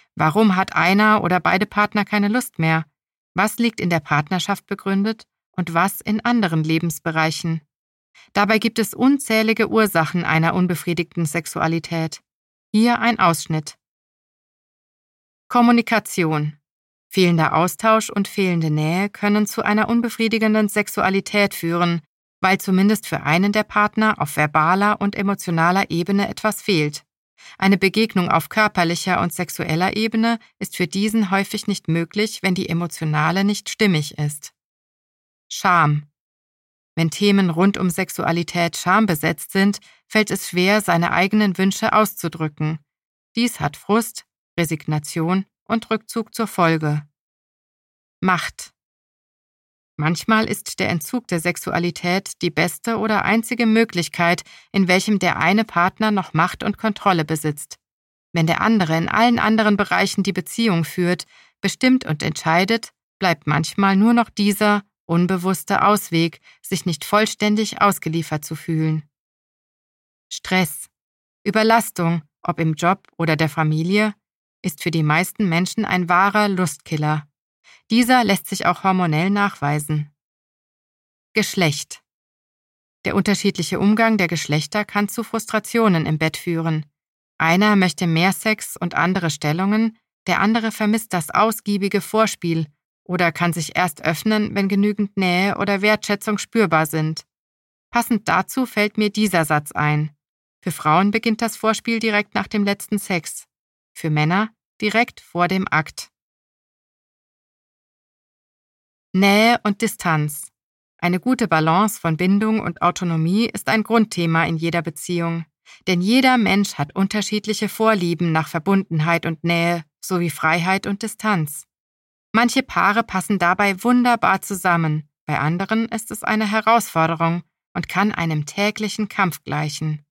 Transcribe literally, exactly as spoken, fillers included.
Warum hat einer oder beide Partner keine Lust mehr? Was liegt in der Partnerschaft begründet und was in anderen Lebensbereichen? Dabei gibt es unzählige Ursachen einer unbefriedigten Sexualität. Hier ein Ausschnitt. Kommunikation. Fehlender Austausch und fehlende Nähe können zu einer unbefriedigenden Sexualität führen, weil zumindest für einen der Partner auf verbaler und emotionaler Ebene etwas fehlt. Eine Begegnung auf körperlicher und sexueller Ebene ist für diesen häufig nicht möglich, wenn die emotionale nicht stimmig ist. Scham. Wenn Themen rund um Sexualität schambesetzt sind, fällt es schwer, seine eigenen Wünsche auszudrücken. Dies hat Frust, Resignation und Rückzug zur Folge. Macht. Manchmal ist der Entzug der Sexualität die beste oder einzige Möglichkeit, in welchem der eine Partner noch Macht und Kontrolle besitzt. Wenn der andere in allen anderen Bereichen die Beziehung führt, bestimmt und entscheidet, bleibt manchmal nur noch dieser unbewusste Ausweg, sich nicht vollständig ausgeliefert zu fühlen. Stress. Überlastung, ob im Job oder der Familie, ist für die meisten Menschen ein wahrer Lustkiller. Dieser lässt sich auch hormonell nachweisen. Geschlecht. Der unterschiedliche Umgang der Geschlechter kann zu Frustrationen im Bett führen. Einer möchte mehr Sex und andere Stellungen, der andere vermisst das ausgiebige Vorspiel oder kann sich erst öffnen, wenn genügend Nähe oder Wertschätzung spürbar sind. Passend dazu fällt mir dieser Satz ein. Für Frauen beginnt das Vorspiel direkt nach dem letzten Sex. Für Männer direkt vor dem Akt. Nähe und Distanz. Eine gute Balance von Bindung und Autonomie ist ein Grundthema in jeder Beziehung. Denn jeder Mensch hat unterschiedliche Vorlieben nach Verbundenheit und Nähe sowie Freiheit und Distanz. Manche Paare passen dabei wunderbar zusammen, bei anderen ist es eine Herausforderung und kann einem täglichen Kampf gleichen.